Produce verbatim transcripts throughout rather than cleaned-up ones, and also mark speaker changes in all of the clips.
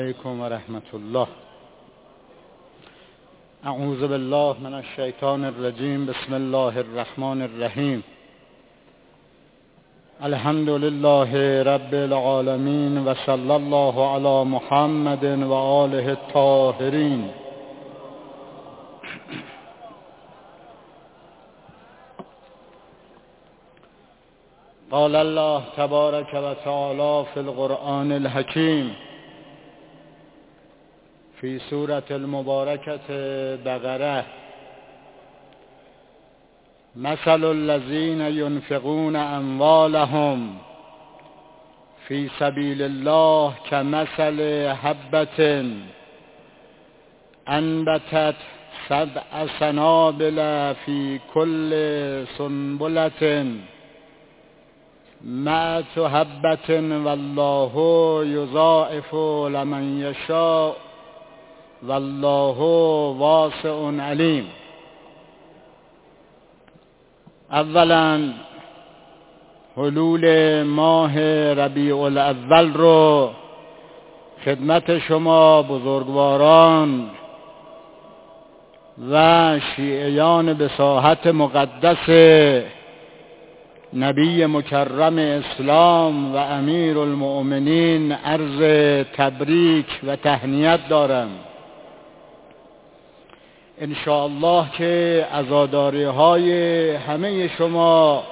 Speaker 1: علیکم و رحمت الله. اعوذ بالله من الشیطان الرجیم. بسم الله الرحمن الرحیم. الحمد لله رب العالمین و صلی الله علی محمد و آله الطاهرین. قال الله تبارک و تعالی فی القرآن الحکیم فی سورة المبارکة بقره: مثل الذین ينفقون اموالهم فی سبیل الله کمثل حبة انبتت سبع سنابل فی کل سنبلة مئة حبة والله یضاعف لمن یشاء والله واسع علیم. اولا حلول ماه ربیع الاول رو خدمت شما بزرگواران و شیعیان به ساحت مقدس نبی مکرم اسلام و امیر المؤمنین عرض تبریک و تهنیت دارم. انشاءالله که عزاداری های همه شما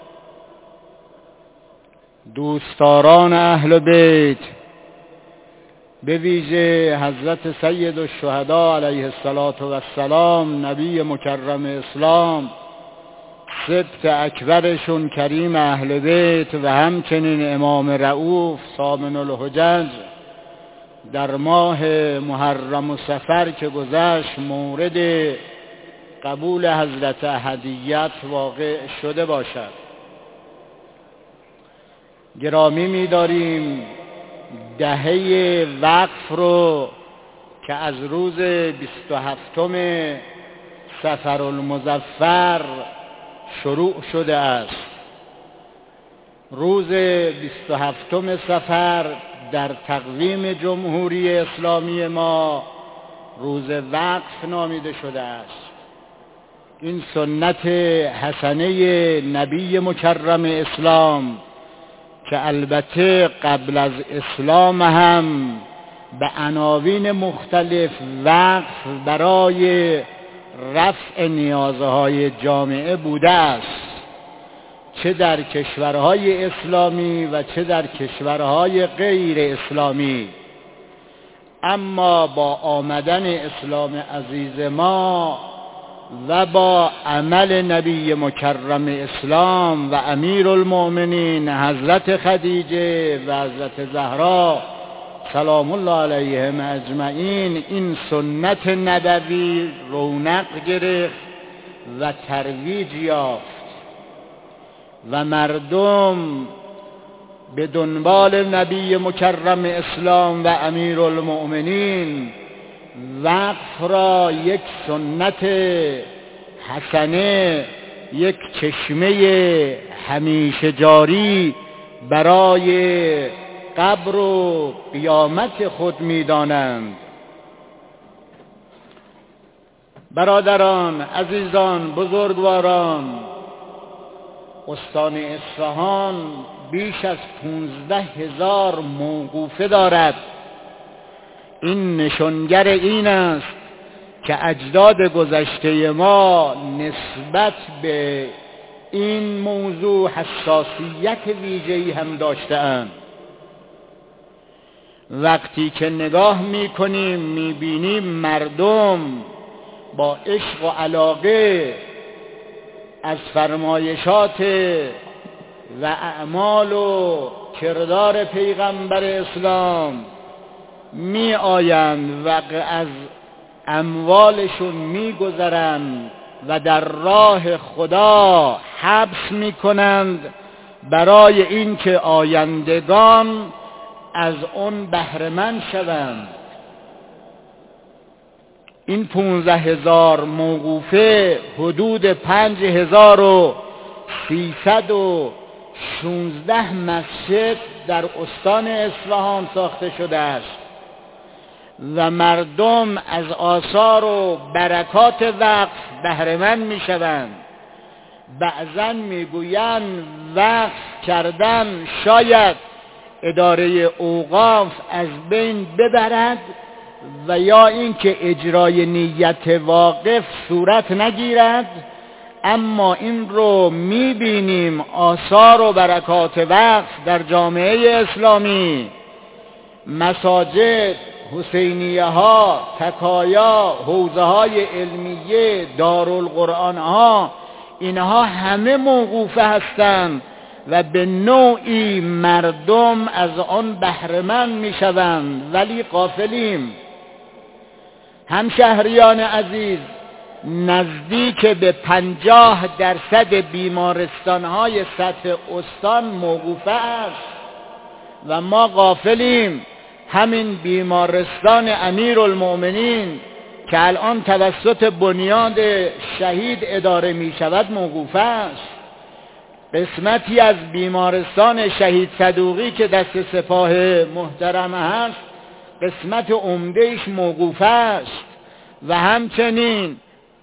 Speaker 1: دوستداران اهل بیت، به ویژه حضرت سید الشهدا علیه السلام نبی مکرم اسلام، سبط اکبرشون کریم اهل بیت و همچنین امام رؤوف ثامن الحجج در ماه محرم و صفر که گذشت مورد قبول حضرت احدیت واقع شده باشد. گرامی می‌داریم دهه وقف رو که از روز بیست و هفتم صفر المظفر شروع شده است. روز بیست و هفتم صفر در تقویم جمهوری اسلامی ما روز وقف نامیده شده است. این سنت حسنه نبی مکرم اسلام که البته قبل از اسلام هم به عناوین مختلف وقف برای رفع نیازهای جامعه بوده است، چه در کشورهای اسلامی و چه در کشورهای غیر اسلامی. اما با آمدن اسلام عزیز ما و با عمل نبی مکرم اسلام و امیر المؤمنین حضرت خدیجه و حضرت زهرا سلام الله علیهم اجمعین، این سنت نبوی رونق گرفت و ترویج یافت و مردم به دنبال نبی مکرم اسلام و امیر المؤمنین وقف را یک سنت حسنه، یک چشمه همیشه جاری برای قبر و قیامت خود می‌دانند. برادران، عزیزان، بزرگواران، استان اصفهان بیش از پونزده هزار موقوفه دارد. این نشانگر این است که اجداد گذشته ما نسبت به این موضوع حساسیت ویژه‌ای هم داشته‌اند. وقتی که نگاه می‌کنیم می‌بینیم مردم با عشق و علاقه از فرمایشات و اعمال و کردار پیغمبر اسلام می آیند و از اموالشون می گذرند و در راه خدا حبس می کنند برای اینکه آیندگان از اون بهره‌مند شوند. این پونزده هزار موقوفه حدود پنج هزار و سیصد و شونزده مسجد در استان اصفهان ساخته شده است. و مردم از آثار و برکات وقف بهره‌مند میشوند. بعضا میگویند وقف کردن شاید اداره اوقاف از بین ببرد و یا اینکه اجرای نیت واقف صورت نگیرد، اما این رو میبینیم آثار و برکات وقف در جامعه اسلامی. مساجد، حسینیه ها، تکایا، حوزه های علمیه، دارالقرآن ها، اینها همه موقوفه هستند و به نوعی مردم از آن بهره‌مند میشوند، ولی غافلیم. همشهریان عزیز، نزدیک به پنجاه درصد بیمارستان‌های سطح استان موقوفه است و ما غافلیم. همین بیمارستان امیرالمؤمنین که الان توسط بنیاد شهید اداره می شود موقوفه است. قسمتی از بیمارستان شهید صدوقی که دست سپاه محترم هست قسمت عمدهش موقوفه است و همچنین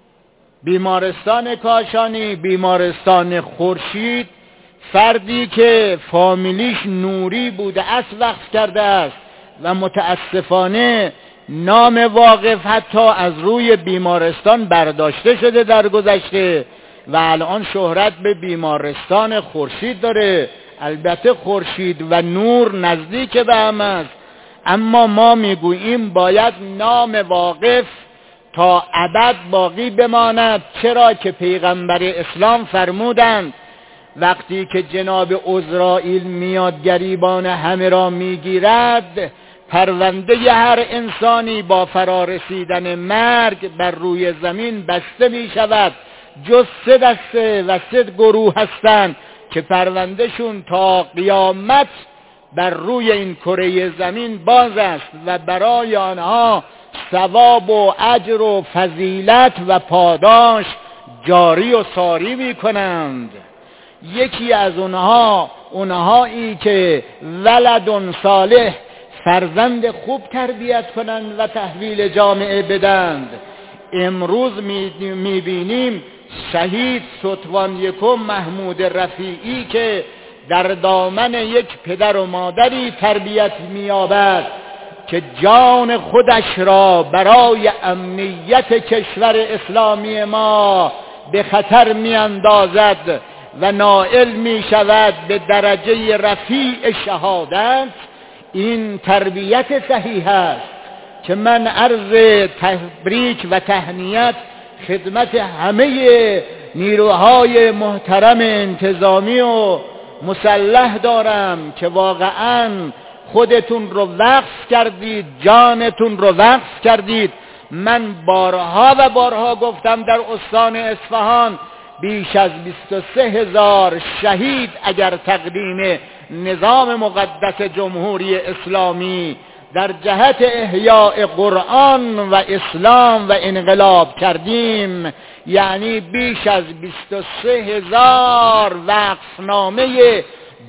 Speaker 1: بیمارستان کاشانی، بیمارستان خورشید، فردی که فامیلیش نوری بوده است وقف کرده است و متاسفانه نام واقف حتی از روی بیمارستان برداشته شده در گذشته و الان شهرت به بیمارستان خورشید داره. البته خورشید و نور نزدیک به هم است، اما ما میگوییم باید نام واقف تا ابد باقی بماند. چرا که پیغمبر اسلام فرمودند وقتی که جناب عزرائیل میاد گریبان همه را میگیرد، پرونده هر انسانی با فرارسیدن مرگ بر روی زمین بسته می شود. جز سه دسته و سه گروه هستند که پروندهشون تا قیامت بر روی این کره زمین باز است و برای آنها ثواب و اجر و فضیلت و پاداش جاری و ساری می کنند. یکی از اونها اونهایی که ولد صالح، فرزند خوب تربیت کنند و تحویل جامعه بدند. امروز میبینیم شهید ستوان یکم محمود رفیعی که در دامن یک پدر و مادری تربیت می‌یابد که جان خودش را برای امنیت کشور اسلامی ما به خطر می‌اندازد و نائل می‌شود به درجه رفیع شهادت. این تربیت صحیح است که من عرض تبریک و تهنیت خدمت همه نیروهای محترم انتظامی و مسلح دارم که واقعا خودتون رو وقف کردید، جانتون رو وقف کردید. من بارها و بارها گفتم در استان اصفهان بیش از بیست و سه هزار شهید اگر تقدیم نظام مقدس جمهوری اسلامی در جهت احیاء قرآن و اسلام و انقلاب کردیم، یعنی بیش از بیست و سه هزار وقفنامه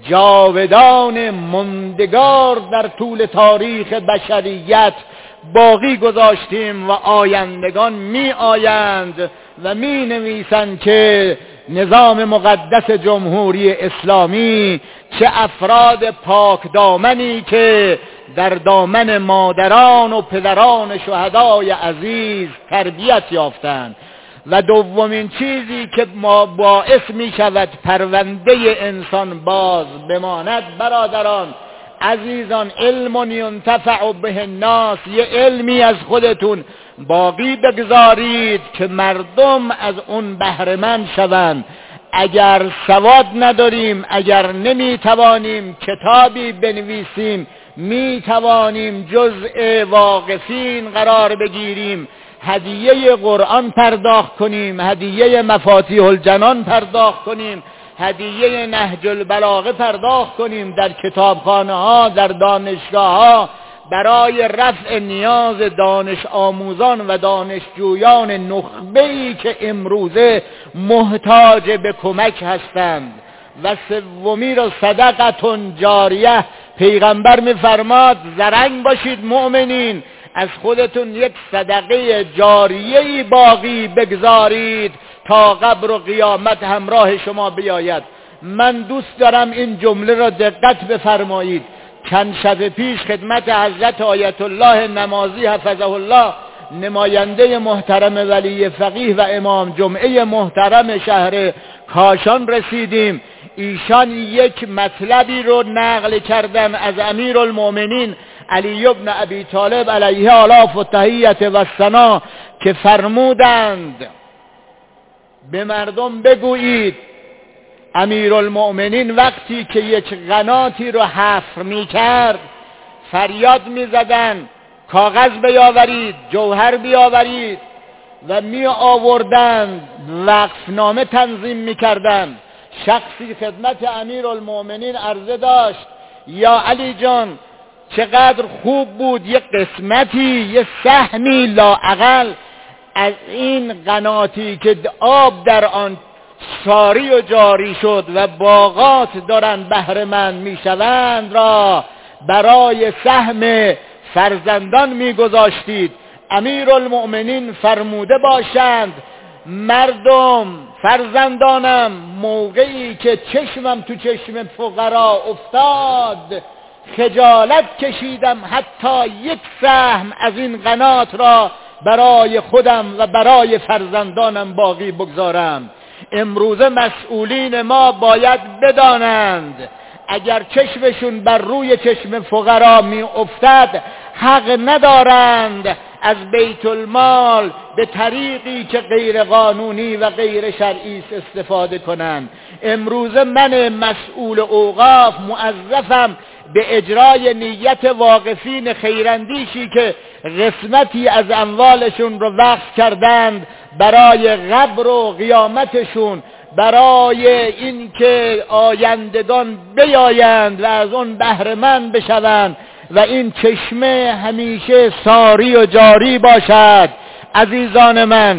Speaker 1: جاودان ماندگار در طول تاریخ بشریت باقی گذاشتیم و آیندگان می آیند و می نویسند که نظام مقدس جمهوری اسلامی چه افراد پاک دامنی که در دامن مادران و پدران شهدای عزیز تربیت یافتند. و دومین چیزی که ما باعث می شود پرونده انسان باز بماند، برادران عزیزان، علم ینتفع به الناس، یه علمی از خودتون باقی بگذارید که مردم از اون بهره‌مند شوند. اگر سواد نداریم، اگر نمیتوانیم کتابی بنویسیم، میتوانیم جزء واقفین قرار بگیریم، هدیه قرآن پرداخت کنیم، هدیه مفاتیح الجنان پرداخت کنیم، هدیه نهج البلاغه پرداخت کنیم، در کتابخانه ها، در دانشگاه ها برای رفع نیاز دانش آموزان و دانشجویان نخبه‌ای که امروزه محتاج به کمک هستند. و سومی را صدقتون جاریه، پیغمبر می‌فرماد زرنگ باشید مؤمنین، از خودتون یک صدقه جاریه‌ای باقی بگذارید تا قبر و قیامت همراه شما بیاید. من دوست دارم این جمله را دقت بفرمایید. چند شب پیش خدمت حضرت آیت الله نمازی حفظه الله، نماینده محترم ولی فقیه و امام جمعه محترم شهر کاشان رسیدیم. ایشان یک مطلبی رو نقل کردن از امیرالمؤمنین علی ابن ابی طالب علیه آلاف و تحیت و ثنا که فرمودند به مردم بگویید امیرالمؤمنین وقتی که یک قناتی رو حفر می کرد فریاد می زدن کاغذ بیاورید، جوهر بیاورید و می آوردن، وقفنامه تنظیم می کردن. شخصی خدمت امیرالمؤمنین عرضه داشت یا علی جان چقدر خوب بود یک قسمتی، یک سهمی لااقل از این قناتی که آب در آن ساری و جاری شد و باغات دارن بهره مند میشوند را برای سهم فرزندان میگذاشتید. امیرالمؤمنین فرموده باشند مردم فرزندانم موقعی که چشمم تو چشم فقرا افتاد خجالت کشیدم حتی یک سهم از این قنات را برای خودم و برای فرزندانم باقی بگذارم. امروزه مسئولین ما باید بدانند اگر چشمشون بر روی چشم فقرا می افتد حق ندارند از بیت المال به طریقی که غیر قانونی و غیر شرعی استفاده کنند. امروزه من مسئول اوقاف موظفم به اجرای نیت واقفین خیراندیشی که قسمتی از اموالشون رو وقف کردند برای قبر و قیامتشون، برای اینکه آیندگان بیایند و از اون بهره مند بشوند و این چشمه همیشه ساری و جاری باشد. عزیزان من،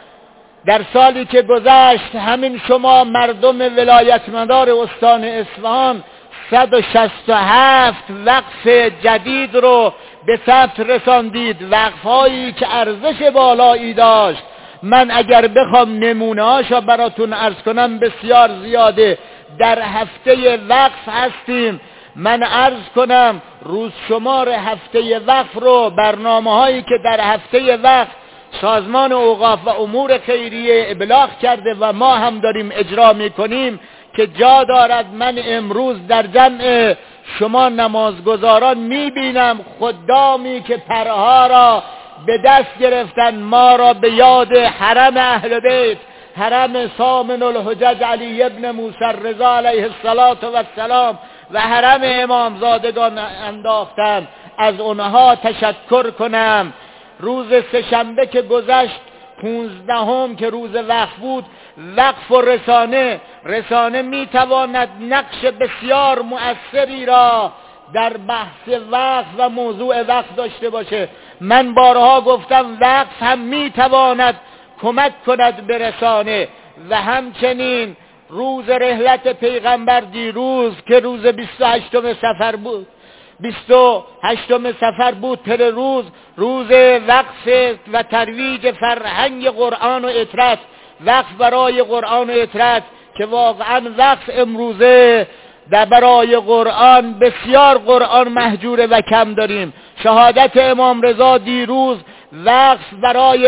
Speaker 1: در سالی که گذشت همین شما مردم ولایتمدار استان اصفهان صد و شصت و هفت وقف جدید رو به ثبت رساندید، وقفهایی که ارزش بالایی داشت. من اگر بخوام نمونه هاشو براتون عرض کنم بسیار زیاده. در هفته وقف هستیم. من عرض کنم روز شمار هفته وقف رو، برنامه هایی که در هفته وقف سازمان اوقاف و امور خیریه ابلاغ کرده و ما هم داریم اجرا میکنیم که جا دارد من امروز در جمع شما نمازگزاران میبینم خدامی که پرها را به دست گرفتن ما را به یاد حرم اهل بیت، حرم سامن الحجج علی ابن موسی رضا علیه السلام و حرم امامزادگان انداختن. از اونها تشکر کنم. روز سه‌شنبه که گذشت پونزدهم که روز وقف بود، وقف و رسانه رسانه میتواند نقش بسیار مؤثری را در بحث وقف و موضوع وقف داشته باشه. من بارها گفتم وقف هم میتواند کمک کند به رسانه. و همچنین روز رحلت پیغمبر دیروز که روز بیست و هشتم سفر بود بیست و هشتم سفر بود پر روز روز وقف و ترویج فرهنگ قرآن و اطرت، وقف برای قرآن و اطرت که واقعا وقف امروزه در برای قرآن بسیار قرآن مهجوره و کم داریم. شهادت امام رضا دیروز وقف برای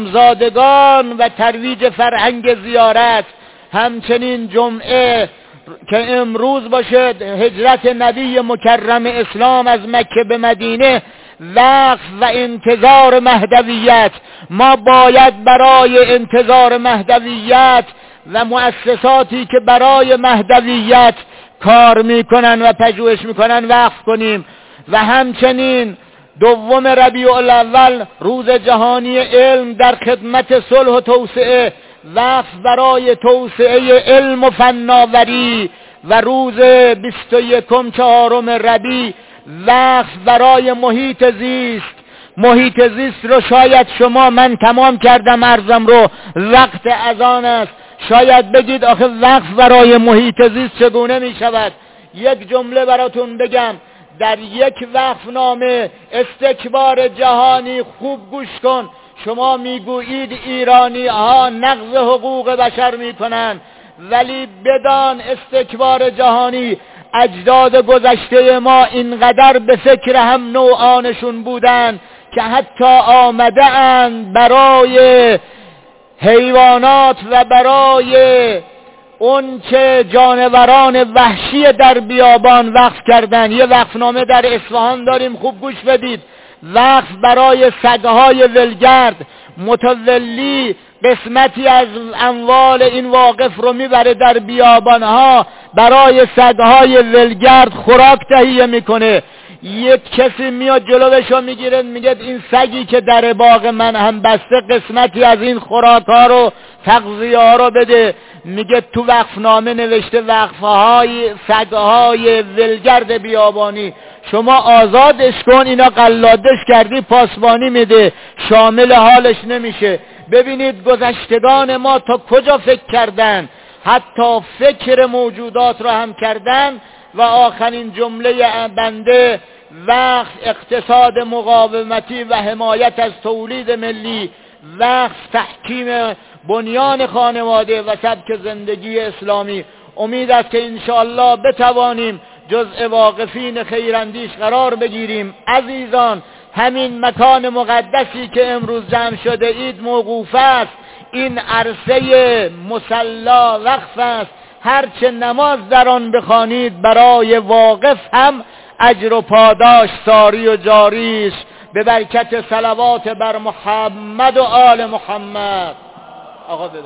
Speaker 1: امامزادگان و ترویج فرهنگ زیارت. همچنین جمعه که امروز باشد هجرت نبی مکرم اسلام از مکه به مدینه، وقف و انتظار مهدویت. ما باید برای انتظار مهدویت و مؤسساتی که برای مهدویت کار میکنن و پژوهش میکنن وقف کنیم. و همچنین دوم ربیع الاول روز جهانی علم در خدمت صلح و توسعه، وقف برای توسعه علم و فناوری. و روز بیست و یکم چهارم ربیع وقف برای محیط زیست. محیط زیست رو شاید شما، من تمام کردم عرضم رو، وقت اذان است، شاید بگید آخه وقف برای محیط زیست چگونه می شود. یک جمله براتون بگم. در یک وقفنامه استکبار جهانی. خوب گوش کن، شما میگویید ایرانی ها نقض حقوق بشر میکنن، ولی بدان استکبار جهانی اجداد گذشته ما اینقدر به فکر هم نوعانشون بودن که حتی آمده اند برای حیوانات و برای اون که جانوران وحشی در بیابان وقف کردن. یه وقفنامه در اصفهان داریم، خوب گوش بدید. وقف برای سگهای ولگرد، متولی قسمتی از اموال این واقف رو میبره در بیابانها، برای سگهای ولگرد خوراک تهیه میکنه. یک کسی میاد جلوشو میگیره، میگه این سگی که در باغ من هم بسته قسمتی از این خوراک ها رو، تغذیه ها رو بده. میگه تو وقفنامه نوشته وقفهای سگهای ولگرد بیابانی، شما آزادش کن، اینا قلادش کردی پاسبانی میده، شامل حالش نمیشه. ببینید گذشتگان ما تا کجا فکر کردن، حتی فکر موجودات را هم کردن. و آخرین جمله بنده، وقف اقتصاد مقاومتی و حمایت از تولید ملی، وقف تحکیم بنیان خانواده و سبک زندگی اسلامی. امید است که انشاءالله بتوانیم جزء واقفین خیراندیش قرار بگیریم. عزیزان، همین مکان مقدسی که امروز جمع شده اید موقوف است، این عرصه مصلا وقف است. هرچه نماز در آن بخوانید برای واقف هم اجر و پاداش ساری و جاری است، به برکت صلوات بر محمد و آل محمد. آقا